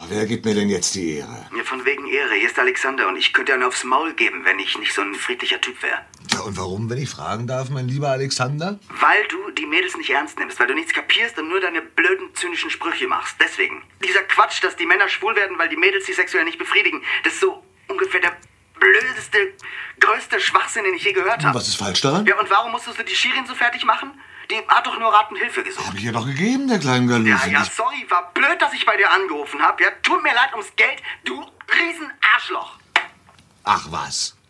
Wer gibt mir denn jetzt die Ehre? Ja, von wegen Ehre. Hier ist Alexander und ich könnte einen aufs Maul geben, wenn ich nicht so ein friedlicher Typ wäre. Ja, und warum, wenn ich fragen darf, mein lieber Alexander? Weil du die Mädels nicht ernst nimmst, weil du nichts kapierst und nur deine blöden, zynischen Sprüche machst. Deswegen. Dieser Quatsch, dass die Männer schwul werden, weil die Mädels sie sexuell nicht befriedigen, das ist so ungefähr der blödeste, größte Schwachsinn, den ich je gehört habe. Was ist falsch daran? Ja, und warum musstest du die Shirin so fertig machen? Die hat doch nur Rat und Hilfe gesucht. Hab ich ihr doch gegeben, der kleinen Galluse. Ja, sorry, war blöd, dass ich bei dir angerufen habe. Ja, tut mir leid ums Geld, du Riesenarschloch. Ach was.